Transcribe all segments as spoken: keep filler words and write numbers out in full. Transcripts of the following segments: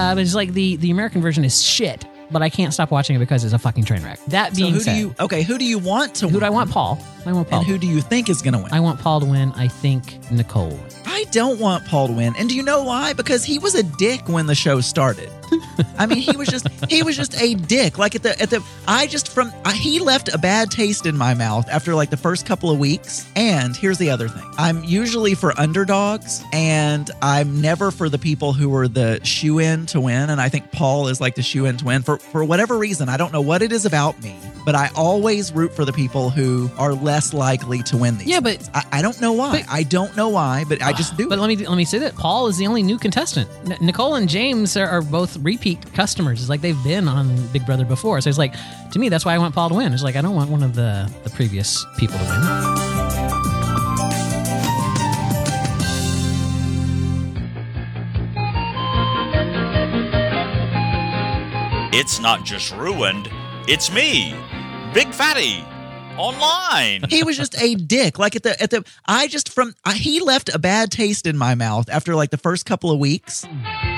but it's like the, the American version is shit, but I can't stop watching it because it's a fucking train wreck. That being so who said, do you, okay, who do you want to who win? do I want? Paul. I want Paul. And who do you think is going to win? I want Paul to win. I think Nicole. I don't want Paul to win. And do you know why? Because he was a dick when the show started. I mean, he was just he was just a dick. Like at the at the I just from I, he left a bad taste in my mouth after like the first couple of weeks. And here's the other thing. I'm usually for underdogs and I'm never for the people who are the shoe-in to win. And I think Paul is like the shoe-in to win for for whatever reason. I don't know what it is about me, but I always root for the people who are less likely to win these. Yeah, but I, I don't know why. but, I don't know why, but I just do. But it. let me let me say that Paul is the only new contestant. N- Nicole and James are, are both repeat customers. It's like they've been on Big Brother before. So it's like, to me, that's why I want Paul to win. It's like I don't want one of the, the previous people to win. It's not just ruined, it's me, Big Fatty, online. He was just a dick. Like at the at the I just from I, he left a bad taste in my mouth after like the first couple of weeks.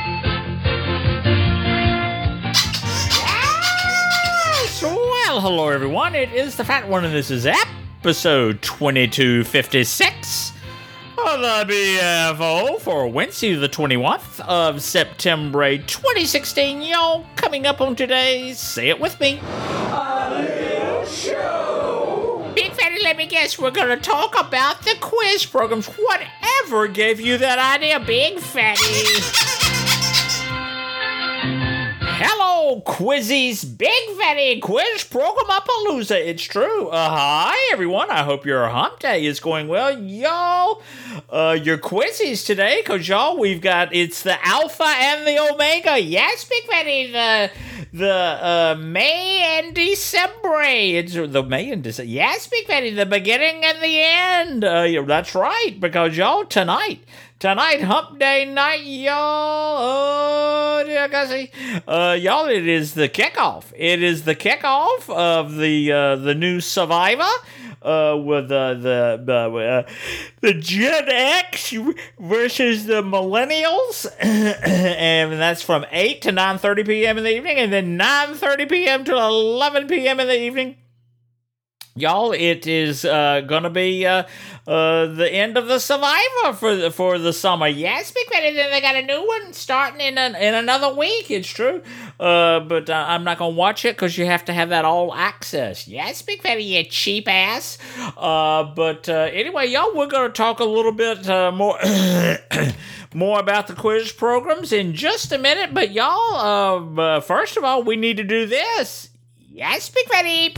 Well, hello everyone. It is the Fat One, and this is episode twenty-two fifty-six of the B F O for Wednesday, the twenty-first of September, twenty sixteen. Y'all, coming up on today's, say it with me, a little show. Big Fatty, let me guess, we're gonna talk about the quiz programs. Whatever gave you that idea, Big Fatty? Hello, Quizzies, Big Fatty Quiz Program-a-palooza. It's true. Uh, hi, everyone. I hope your hump day is going well. Y'all, uh, your Quizzies today, because y'all, we've got, it's the Alpha and the Omega. Yes, Big Fatty, the, the, uh, May and December. It's the May and December. Yes, Big Fatty, the beginning and the end. Uh, yeah, that's right, because y'all, tonight, Tonight, hump day night, y'all. Oh, dear Gussie. Uh, y'all, it is the kickoff. It is the kickoff of the uh, the new Survivor uh, with uh, the uh, the Gen X versus the Millennials, and that's from eight to nine thirty p.m. in the evening, and then nine thirty p.m. to eleven p.m. in the evening. Y'all, it is uh, gonna be uh, uh, the end of the Survivor for the, for the summer. Yes, Big Fatty, then they got a new one starting in an, in another week. It's true, uh, but uh, I'm not gonna watch it because you have to have that all access. Yes, Big Fatty, you cheap ass. Uh, but uh, anyway, y'all, we're gonna talk a little bit uh, more more about the quiz programs in just a minute. But y'all, uh, uh, first of all, we need to do this. Yes, Big Fatty.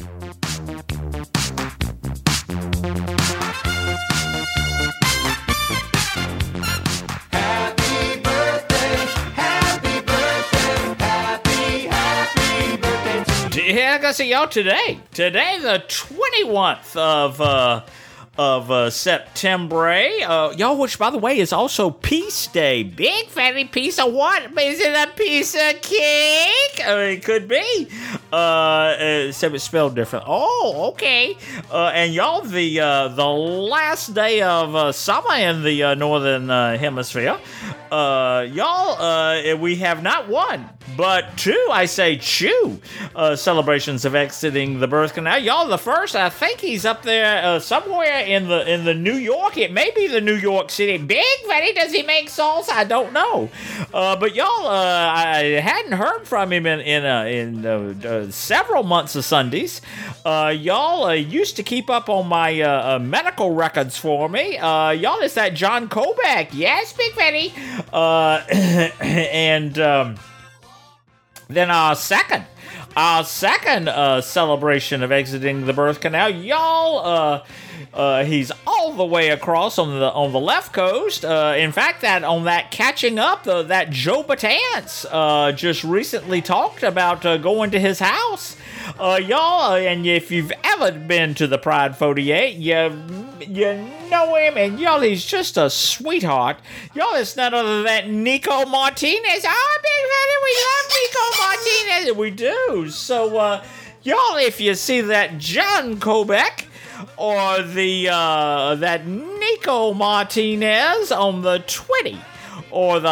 Yeah, I gotta say, y'all, today, today, the twenty-first of, uh, of, uh, September, uh, y'all, which, by the way, is also Peace Day. Big Fatty piece of what? Is it a piece of cake? Uh, it could be, uh, except it's spelled different. Oh, okay, uh, and y'all, the, uh, the last day of, uh, summer in the, uh, Northern, uh, Hemisphere, uh, y'all, uh, we have not one, but two, I say two, uh, celebrations of exiting the birth canal. Y'all, the first, I think he's up there, uh, somewhere in the, in the New York, it may be the New York City. Big Fatty, does he make salsa? I don't know. Uh, but y'all, uh, I hadn't heard from him in, in, uh, in, uh, uh, several months of Sundays. Uh, y'all, uh, used to keep up on my, uh, uh medical records for me. Uh, y'all, it's that John Kovac. Yes, Big Fatty. Uh, and, um, then our second, our second uh, celebration of exiting the birth canal, y'all, uh, uh, he's all the way across on the on the left coast. Uh, in fact, that on that catching up, uh, that Joe Batance uh, just recently talked about uh, going to his house. Uh, y'all, uh, and if you've ever been to the Pride forty-eight, you you know him, and y'all, he's just a sweetheart. Y'all, it's none other than Nico Martinez. Oh, Big Fatty, we love Nico Martinez. We do. So, uh, y'all, if you see that John Kovac or the uh, that Nico Martinez on the twenty, or the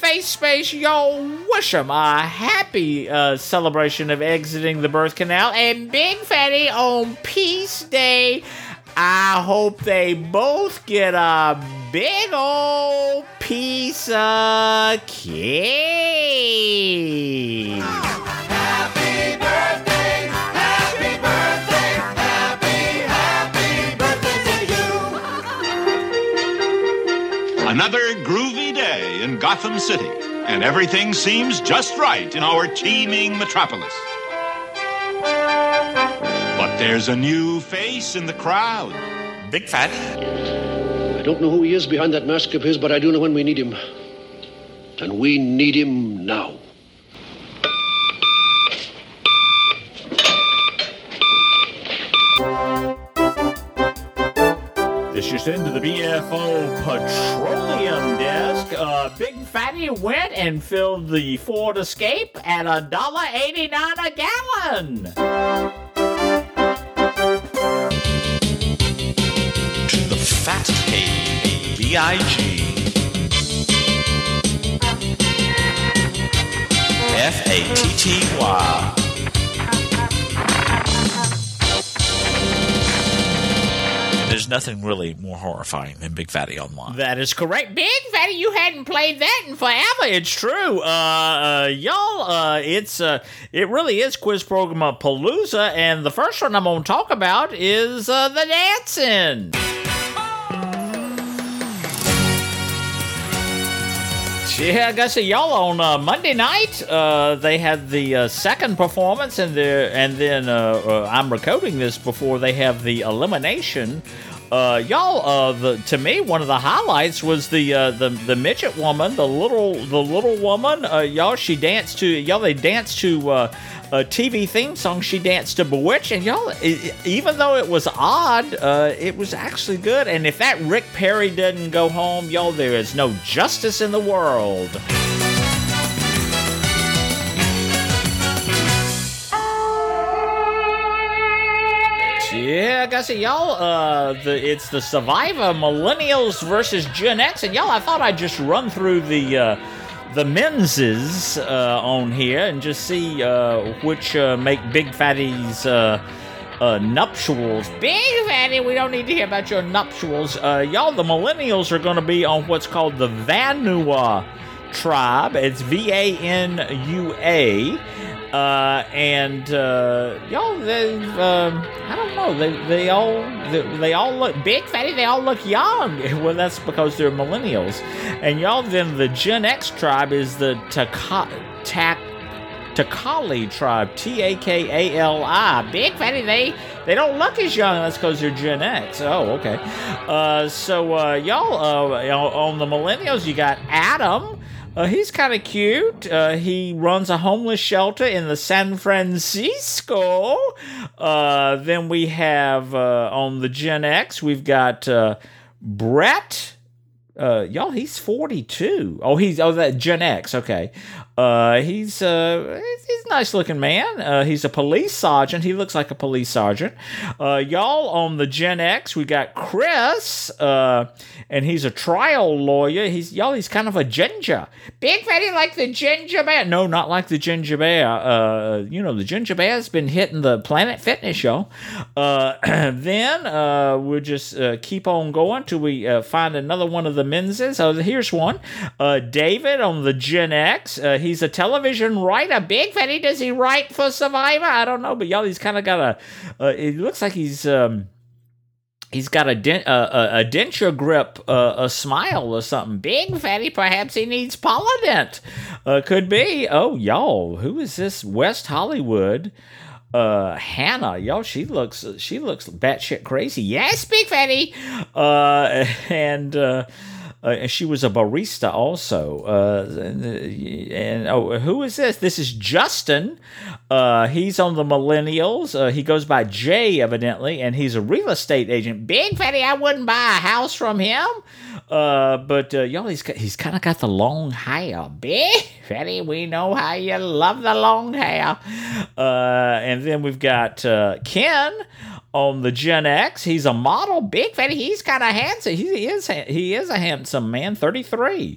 Face Space, y'all wish 'em a happy uh, celebration of exiting the birth canal. And Big Fatty on Peace Day, I hope they both get a big old piece of cake. Happy birthday, happy birthday, happy, happy birthday to you. Another groovy day in Gotham City, and everything seems just right in our teeming metropolis. But there's a new face in the crowd. Big Fatty. I don't know who he is behind that mask of his, but I do know when we need him. And we need him now. This just into the B F O Petroleum Desk. Uh, Big Fatty went and filled the Ford Escape at a dollar eighty-nine a gallon. To the Fat K B I G F A T T Y. There's nothing really more horrifying than Big Fatty Online. That is correct. Big Fatty, you hadn't played that in forever. It's true. Uh, uh, y'all, uh, it's, uh, it really is Quiz Program Palooza, and the first one I'm going to talk about is, uh, the dancing. Yeah, I guess y'all on uh, Monday night, uh, they had the uh, second performance, and the and then uh, uh, I'm recording this before they have the elimination. Uh, y'all, uh, the to me one of the highlights was the uh, the the midget woman, the little the little woman. Uh, y'all, she danced to y'all. They danced to uh, a T V theme song. She danced to Bewitched, and y'all, it, even though it was odd, uh, it was actually good. And if that Rick Perry doesn't go home, y'all, there is no justice in the world. Yeah, I gotta say, y'all, uh, the, it's the Survivor Millennials versus Gen X, and y'all, I thought I'd just run through the, uh, the menses, uh, on here and just see, uh, which, uh, make Big Fatty's, uh, uh, nuptials. Big Fatty, we don't need to hear about your nuptials. Uh, y'all, the Millennials are gonna be on what's called the Vanua tribe. It's V A N U A. Uh, and, uh, y'all, they, um, I don't know, they, they all, they, they all look, Big Fatty, they all look young. Well, that's because they're millennials. And y'all, then the Gen X tribe is the Taka, Tak, Takali tribe, T A K A L I. Big Fatty, they, they don't look as young, that's because they're Gen X. Oh, okay. Uh, so, uh, y'all, uh, on the millennials, you got Adam. Uh, he's kind of cute. Uh, he runs a homeless shelter in the San Francisco. Uh, then we have uh, on the Gen X, we've got uh, Brett. Uh, y'all, he's forty-two. Oh, he's oh that Gen X. Okay. Uh, he's uh, he's a nice looking man. Uh, he's a police sergeant. He looks like a police sergeant. Uh, y'all, on the Gen X, we got Chris. Uh, and he's a trial lawyer. He's y'all. He's kind of a ginger. Big Fatty like the ginger bear. No, not like the ginger bear. Uh, you know the ginger bear's been hitting the Planet Fitness show. Uh, then uh, we'll just uh, keep on going till we uh, find another one of the menses. Oh, here's one. Uh, David on the Gen X. Uh, he's a television writer. Big Fatty, does he write for Survivor? I don't know, but y'all, he's kind of got a. Uh, it looks like he's. Um, He's got a, dent, uh, a, a denture grip, uh, a smile or something. Big Fatty, perhaps he needs Polident. Uh, could be. Oh, y'all, who is this? West Hollywood. Uh, Hannah, y'all, she looks, she looks batshit crazy. Yes, Big Fatty. Uh, and, uh, Uh, and she was a barista also. Uh, and, and oh, who is this? This is Justin. Uh, he's on the Millennials. Uh, he goes by Jay, evidently, and he's a real estate agent. Big Fatty, I wouldn't buy a house from him. Uh, but uh, y'all, he's he's kind of got the long hair. Big Fatty, we know how you love the long hair. Uh, and then we've got uh, Ken. On the Gen X, he's a model. Big Fatty, he's kind of handsome. He is he is a handsome man, thirty-three.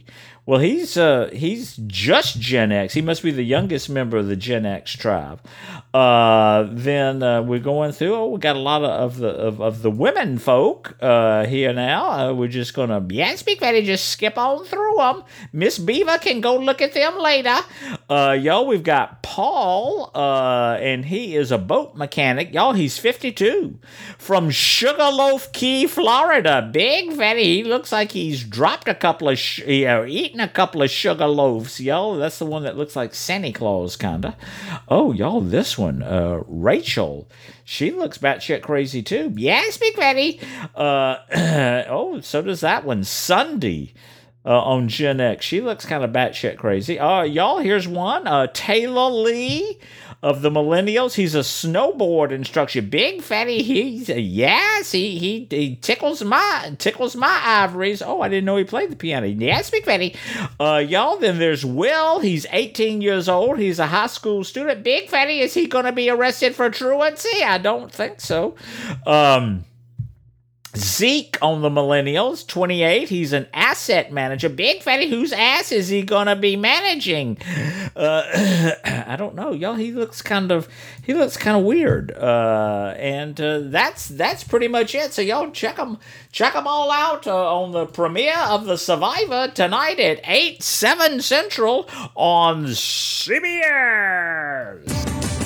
Well, he's uh, he's just Gen X. He must be the youngest member of the Gen X tribe. Uh, then uh, we're going through. Oh, we got a lot of, of the of, of the women folk uh, here now. Uh, we're just gonna yes, Big Fatty, just skip on through them. Miss Beaver can go look at them later. Uh, yo, we've got Paul, uh, and he is a boat mechanic. Y'all, he's fifty-two from Sugarloaf Key, Florida. Big Fatty, he looks like he's dropped a couple of sh- uh, eaten a couple of sugar loaves. Yo, that's the one that looks like Santa Claus kinda. Oh, y'all, this one, uh, Rachel, she looks batshit crazy too. Yes, Big Fatty. Uh, oh, so does that one, Sunday. Uh, on Gen X. She looks kind of batshit crazy. Uh, y'all, here's one. Uh, Taylor Lee of the Millennials. He's a snowboard instructor. Big Fatty. He's a, yes. He he he tickles my tickles my ivories. Oh, I didn't know he played the piano. Yes, Big Fatty. Uh, y'all. Then there's Will. He's eighteen years old. He's a high school student. Big Fatty. Is he gonna be arrested for truancy? I don't think so. Um. Zeke on the Millennials, twenty-eight. He's an asset manager. Big Fatty, whose ass is he gonna be managing? Uh, I don't know, y'all. He looks kind of he looks kind of weird. Uh, and uh, that's that's pretty much it. So y'all check them check them all out uh, on the premiere of The Survivor tonight at eight, seven Central on C B S.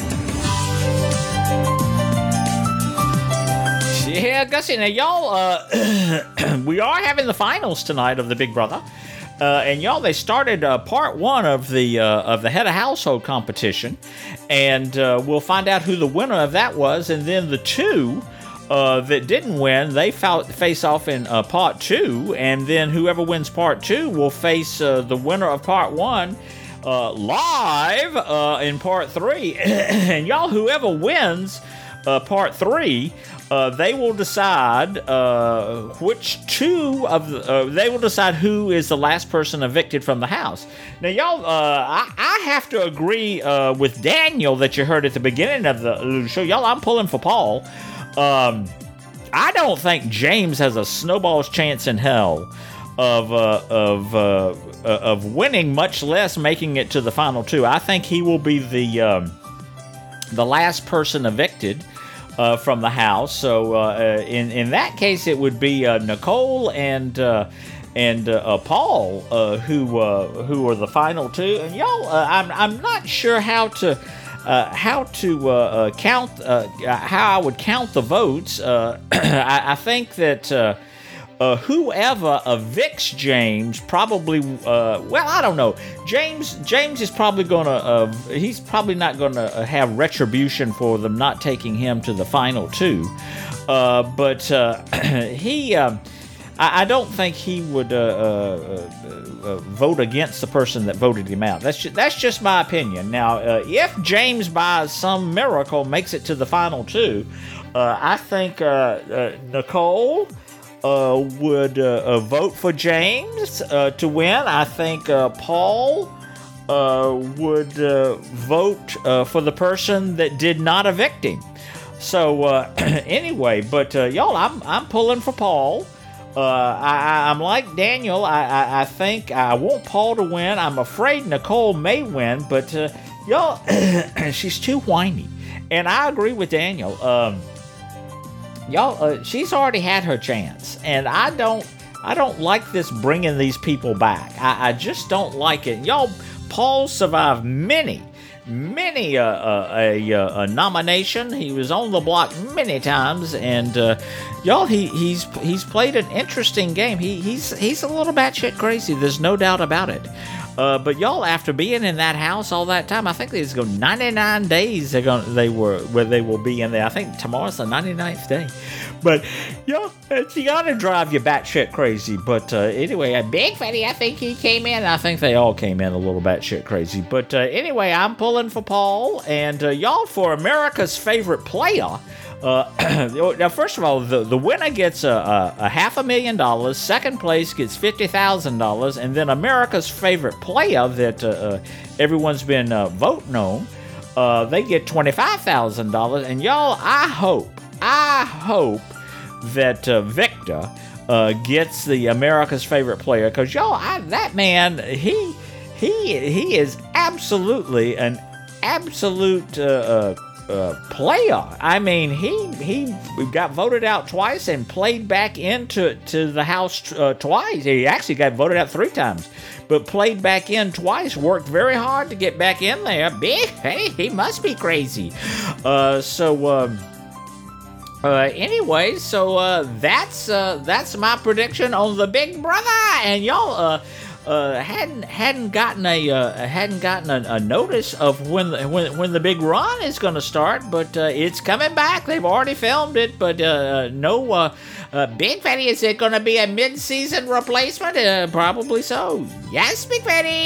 Yeah, Gussie, now y'all, uh, we are having the finals tonight of the Big Brother, uh, and y'all, they started uh, part one of the uh, of the head of household competition, and uh, we'll find out who the winner of that was, and then the two uh, that didn't win, they fa- face off in uh, part two, and then whoever wins part two will face uh, the winner of part one uh, live uh, in part three, and y'all, whoever wins uh, part three. Uh, they will decide uh, which two of the, uh, they will decide who is the last person evicted from the house. Now, y'all, uh, I, I have to agree uh, with Daniel that you heard at the beginning of the show. Y'all, I'm pulling for Paul. Um, I don't think James has a snowball's chance in hell of uh, of uh, of winning, much less making it to the final two. I think he will be the um, the last person evicted. Uh, from the house, so uh, in in that case, it would be uh, Nicole and uh, and uh, Paul uh, who uh, who are the final two. And y'all, uh, I'm I'm not sure how to uh, how to uh, uh, count uh, how I would count the votes. Uh, I, I think that. Uh, Uh, whoever evicts James probably, uh, well, I don't know. James James is probably going to, uh, he's probably not going to have retribution for them not taking him to the final two. Uh, but uh, he, uh, I, I don't think he would uh, uh, uh, vote against the person that voted him out. That's just, that's just my opinion. Now, uh, if James, by some miracle, makes it to the final two, uh, I think uh, uh, Nicole... Uh, would uh, uh, vote for James uh, to win. I think uh, Paul uh, would uh, vote uh, for the person that did not evict him. So uh, anyway, but uh, y'all, I'm I'm pulling for Paul. Uh, I, I'm like Daniel. I, I I think I want Paul to win. I'm afraid Nicole may win, but uh, y'all, she's too whiny, and I agree with Daniel. Um, Y'all, uh, she's already had her chance, and I don't, I don't like this bringing these people back. I, I just don't like it. Y'all, Paul survived many, many uh, uh, a, a nomination. He was on the block many times, and uh, y'all, he he's he's played an interesting game. He he's he's a little batshit crazy. There's no doubt about it. Uh, but y'all, after being in that house all that time, I think there's go ninety-nine days they're gonna they were where they will be in there. I think tomorrow's the ninety-ninth day. But y'all, it's gotta drive you batshit crazy. But uh, anyway, a Big Fatty, I think he came in. I think they all came in a little batshit crazy. But uh, anyway, I'm pulling for Paul, and uh, y'all, for America's favorite player. Uh, now, first of all, the, the winner gets a, a, a half a million dollars. Second place gets fifty thousand dollars. And then America's favorite player that uh, uh, everyone's been uh, voting on, uh, they get twenty-five thousand dollars. And y'all, I hope, I hope that uh, Victor uh, gets the America's Favorite Player, because y'all, I, that man, he he he is absolutely an absolute uh, uh, uh, player. I mean, he he got voted out twice and played back into to the House uh, twice. He actually got voted out three times, but played back in twice. Worked very hard to get back in there. Big, hey, he must be crazy. Uh, so. Um, Uh, anyway, so uh, that's uh, that's my prediction on the Big Brother, and y'all uh, uh, hadn't hadn't gotten a uh, hadn't gotten a, a notice of when the, when when the big run is going to start, but uh, it's coming back. They've already filmed it, but uh, no uh, uh, Big Fatty. Is it going to be a mid-season replacement? Uh, probably so. Yes, Big Fatty.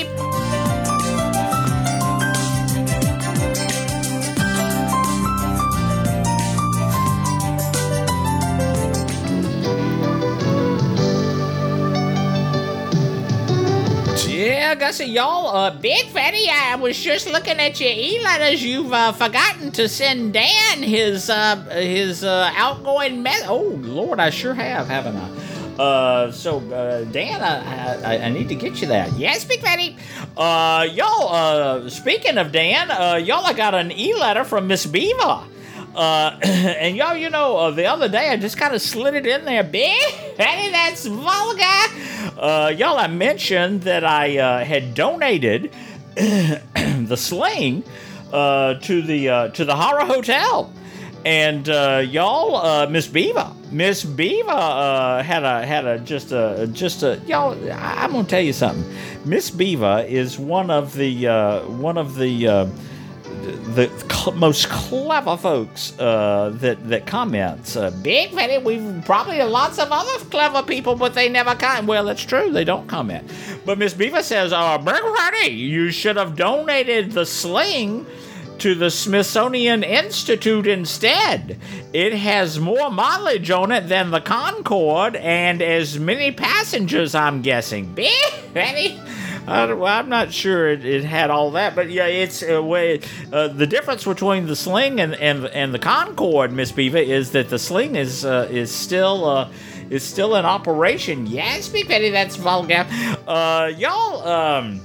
Yeah, Gussie, y'all, uh, Big Fatty, I was just looking at your e-letters. You've uh, forgotten to send Dan his uh, his uh, outgoing message. Oh, Lord, I sure have, haven't I? Uh, so, uh, Dan, I, I, I need to get you that. Yes, Big Fatty. Uh, y'all, uh, speaking of Dan, uh, y'all, I got an e-letter from Miss Beaver. Uh, and y'all, you know, uh, the other day I just kind of slid it in there. Big Fatty, that's vulgar. Uh, y'all, I mentioned that I uh, had donated the sling uh, to the uh, to the Horror Hotel, and uh, y'all, uh, Miss Beaver, Miss Beaver uh, had a had a just a just a y'all. I- I'm gonna tell you something. Miss Beaver is one of the uh, one of the. Uh, the cl- most clever folks uh, that that comments. Uh, Big Fatty, we've probably lots of other clever people, but they never comment. Well, it's true, they don't comment. But Miss Beaver says, uh, Big Fatty, you should have donated the sling to the Smithsonian Institute instead. It has more mileage on it than the Concorde and as many passengers, I'm guessing. Big Fatty. Uh, well, I'm not sure it, it had all that, but yeah, it's uh, way, uh, the difference between the sling and and, and the Concorde, Miss Beaver, is that the sling is uh, is still uh, is still in operation. Yes, Big Fatty, that's vulgar. Uh, y'all, um,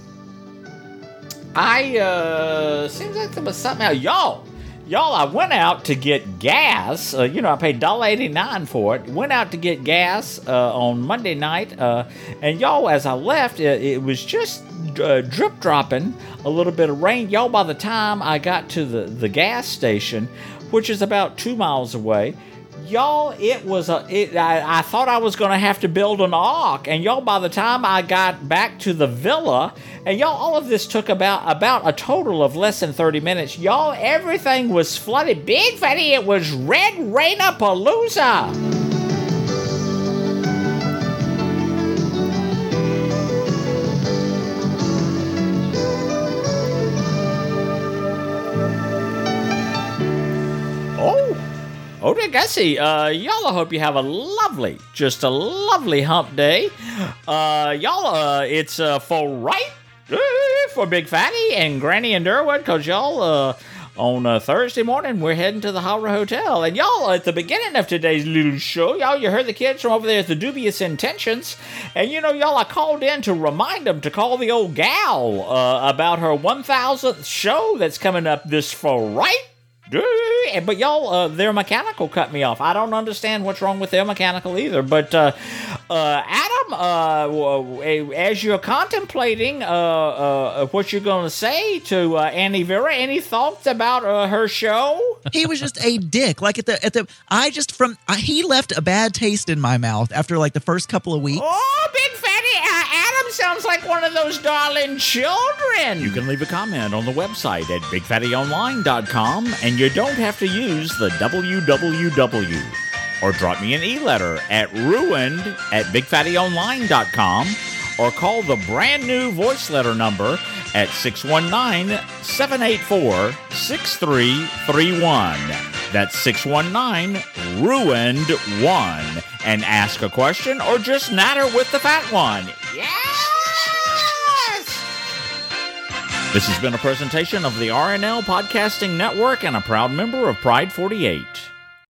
I uh, seems like there was something else. Y'all. Y'all, I went out to get gas. Uh, you know, I paid one dollar eighty-nine for it. Went out to get gas uh, on Monday night. Uh, and y'all, as I left, it, it was just uh, drip dropping a little bit of rain. Y'all, by the time I got to the, the gas station, which is about two miles away, y'all, it was a. It, I, I thought I was going to have to build an ark. And y'all, by the time I got back to the villa, and y'all, all of this took about about a total of less than thirty minutes. Y'all, everything was flooded. Big Fatty, it was Red Rainer-palooza. Oh. Oh, dear Gussie, uh, y'all, I hope you have a lovely, just a lovely hump day. Uh, y'all, uh, it's, uh, for right, uh, for Big Fatty and Granny and Durwood, because y'all, uh, on uh, Thursday morning, we're heading to the Horror Hotel. And y'all, at the beginning of today's little show, y'all, you heard the kids from over there at the Dubious Intentions. And, you know, y'all, I called in to remind them to call the old gal uh, about her one thousandth show that's coming up this for right. But y'all, uh, their mechanical cut me off. I don't understand what's wrong with their mechanical either. But uh, uh, Adam, uh, as you're contemplating uh, uh, what you're going to say to uh, Annie Vera, any thoughts about uh, her show? He was just a dick. Like at the at the, I just from I, he left a bad taste in my mouth after like the first couple of weeks. Oh, Big Fatty, uh, Adam sounds like one of those darling children. You can leave a comment on the website at big fatty online dot com, and you don't have to use the W W W. Or drop me an e-letter at ruined at big fatty online dot com, or call the brand new voice letter number at six one nine, seven eight four, six three three one. That's six one nine, ruined one. And ask a question or just natter with the fat one. Yes! This has been a presentation of the R N L Podcasting Network and a proud member of Pride forty-eight.